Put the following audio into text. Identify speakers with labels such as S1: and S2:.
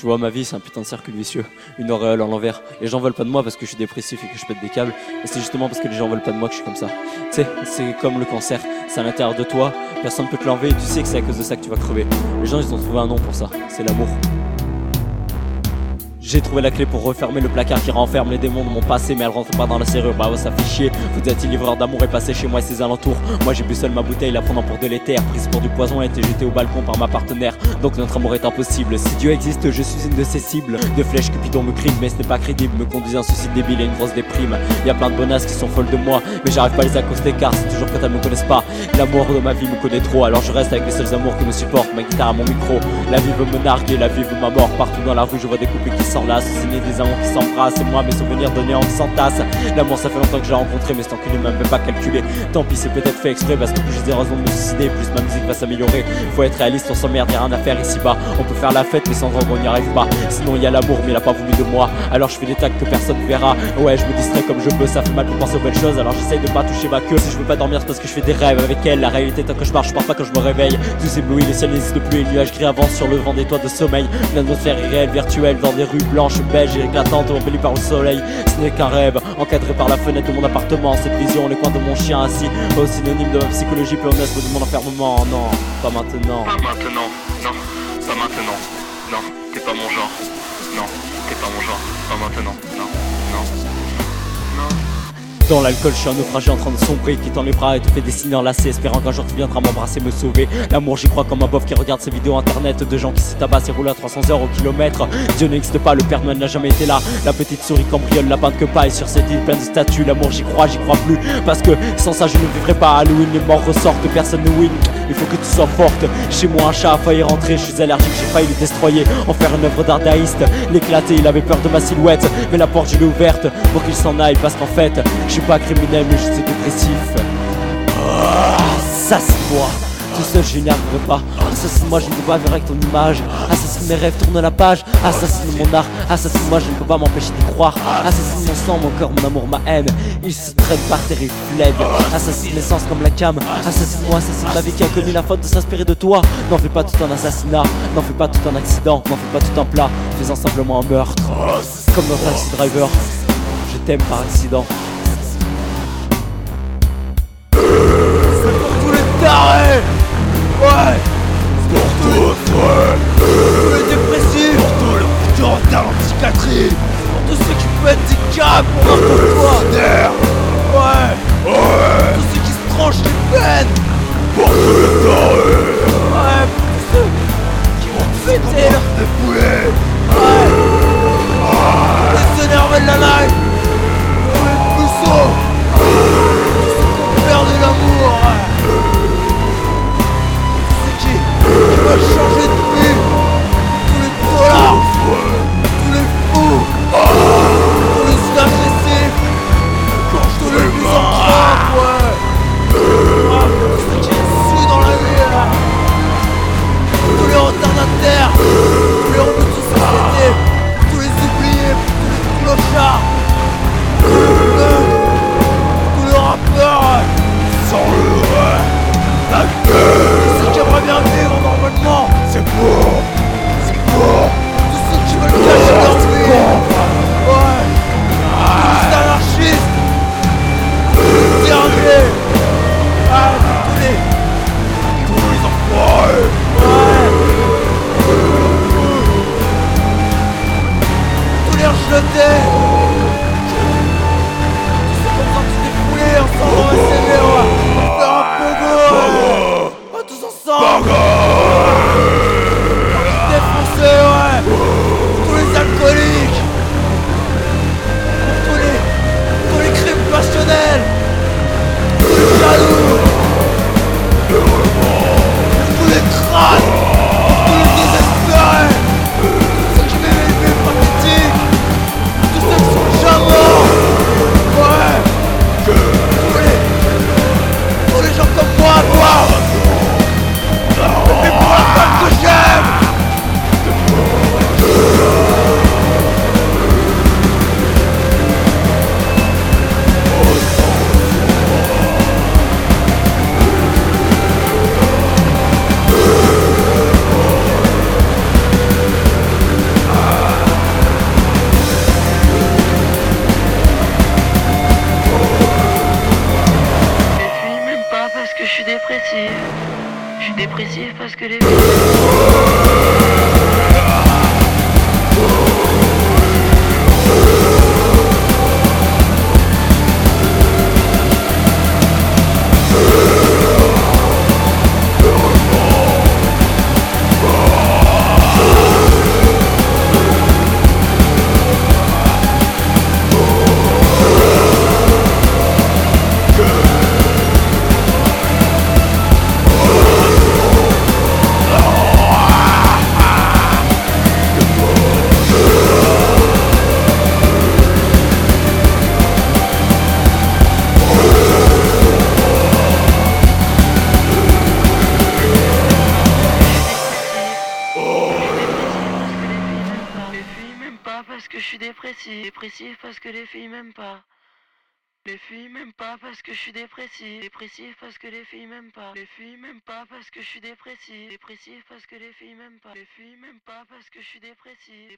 S1: Tu vois, ma vie c'est un putain de cercle vicieux, une auréole en l'envers. Les gens veulent pas de moi parce que je suis dépressif et que je pète des câbles. Et c'est justement parce que les gens veulent pas de moi que je suis comme ça. Tu sais, c'est comme le cancer, c'est à l'intérieur de toi, personne peut te l'enlever et tu sais que c'est à cause de ça que tu vas crever. Les gens ils ont trouvé un nom pour ça, c'est l'amour. J'ai trouvé la clé pour refermer le placard qui renferme les démons de mon passé, mais elle rentre pas dans la serrure, bah ouais ça fait chier. Vous êtes livreur d'amour et passé chez moi et ses alentours. Moi j'ai bu seul ma bouteille, la prenant pour de l'éther, prise pour du poison et été jetée au balcon par ma partenaire. Donc notre amour est impossible, si Dieu existe je suis une de ses cibles. De flèches Cupidon me crime, mais ce n'est pas crédible, me conduisant à un suicide débile et une grosse déprime. Y'a plein de bonasses qui sont folles de moi, mais j'arrive pas à les accoster car c'est toujours quand elles me connaissent pas. L'amour de ma vie me connaît trop, alors je reste avec les seuls amours qui me supportent, ma guitare à mon micro. La vie veut me narguer, la vie veut ma mort. Partout dans la rue je vois des couples qui s'enlacent, des amours qui s'embrassent, et moi mes souvenirs de néant qui s'entassent. L'amour ça fait longtemps que j'ai rencontré, mais cet enculé m'a même pas calculé. Tant pis, c'est peut-être fait exprès, parce que plus j'ai des raisons de me suicider, plus ma musique va s'améliorer. Faut être réaliste, on s'emmerde, y'a rien à faire ici-bas. On peut faire la fête, mais sans drogue on n'y arrive pas. Sinon y a l'amour, mais il a pas voulu de moi. Alors je fais des tags que personne verra. Ouais, je me distrais comme je peux, ça fait mal pour penser aux belles choses. Alors j'essaye de pas toucher ma queue. Si je veux pas dormir, c'est parce que je fais des rêves avec elle. La réalité est un cauchemar, je pars pas quand je me réveille. Tous éblouis, le ciel n'existe plus, les nuages gris avancent sur le vent des toits de sommeil. Une atmosphère irréelle, virtuelle, dans des rues blanches, beiges et éclatantes, embellies par le soleil. Ce n'est qu'un rêve, encadré par la fenêtre de mon appartement. Cette vision, les coins de mon chien assis, au synonyme de ma psychologie pléonasme de mon enfermement. Non, pas maintenant.
S2: Pas maintenant, non, pas maintenant. Non, t'es pas mon genre. Non, t'es pas mon genre. Pas maintenant, non, non, non.
S1: Dans l'alcool, je suis un naufragé en train de sombrer, qui tend les bras et te fait des signes enlacés, espérant qu'un jour tu viendras m'embrasser, me sauver. L'amour, j'y crois comme un bof qui regarde ses vidéos internet de gens qui se tabassent et roulent à 300 heures au kilomètre. Dieu n'existe pas, le Père Noël n'a jamais été là. La petite souris cambriole la pinte que paille sur cette île pleine de statues. L'amour, j'y crois plus, parce que sans ça je ne vivrai pas. Halloween, les morts ressortent, personne ne win. Il faut que tu sois forte. Chez moi, un chat a failli rentrer, je suis allergique, j'ai failli le destroyer. En faire une œuvre d'ardaïste, l'éclater, il avait peur de ma silhouette. Mais la porte, je l'ai ouverte pour qu'il s'en aille, parce qu'en fait, je suis pas criminel, mais je suis dépressif. Assassine-moi. Tout seul je n'y arriverai pas. Assassine-moi, je ne peux pas vivre avec ton image. Assassine mes rêves, tourne la page. Assassine mon art, assassine-moi, je ne peux pas m'empêcher d'y croire. Assassine mon sang, mon cœur, mon amour, ma haine. Il se traîne par terre et flègue. Assassine l'essence comme la came. Assassine-moi, assassine ma vie qui a connu la faute de s'inspirer de toi. N'en fais pas tout un assassinat, n'en fais pas tout un accident, n'en fais pas tout un plat, fais-en simplement un meurtre. Comme dans Taxi Driver, je t'aime par accident. C'est pour tous les tarés. Ouais!
S3: Pour tous, ouais!
S1: Pour les dépressifs!
S3: Pour tous les futurs en talent psychiatrie!
S1: Pour tous ceux qui pètent des câbles pour n'importe quoi! Ouais!
S3: Ouais!
S1: Pour tous ceux qui se tranchent les peines!
S3: Pour tous les tarés!
S1: Ouais! Pour tous ceux qui vont péter leur...
S3: dépouiller!
S1: Ouais! Pour les énervés de la life! Pour les puceaux! Pour tous ceux qui ont perdu l'amour! Qui veulent changer de vie, tous les dollars, tous les fous, tous les agressifs, tous les misanthropes, ouais. Tous ceux qui suent dans la vie, là. Tous les retardataires, tous les robots de société, tous les oubliés, tous les clochards, tous les bleus, tous les rappeurs,
S3: Sans le vrai! La gueule!
S1: tous ceux qui aimeraient bien vivre normalement.
S3: C'est pour
S1: Tous ceux qui veulent cacher leur vie. Ouais. Tous les anarchistes. Tous les derniers. Ah,
S3: tous les enfoirés!
S1: ouais. Tous les rejetés. Tous ceux qui ont besoin de se défouler ensemble dans la CV, ouais. Faire un pogo. Ouais, tous ensemble. Défoncés, ouais. Tous les alcooliques. Tous les crimes passionnels. Tous les jaloux. Tous les crânes. Tous les désespérés. Tous ceux qui vivent une vie pathétique. Tous ceux qui
S4: que les filles m'aiment pas parce que je suis dépressif. Dépressif parce que les filles m'aiment pas. Les filles m'aiment pas parce que je suis dépressif. Dépressif parce que les filles m'aiment pas. Les filles m'aiment pas parce que je suis dépressif. Dépressif parce que les filles m'aiment pas. Les filles m'aiment pas parce que je suis dépressif.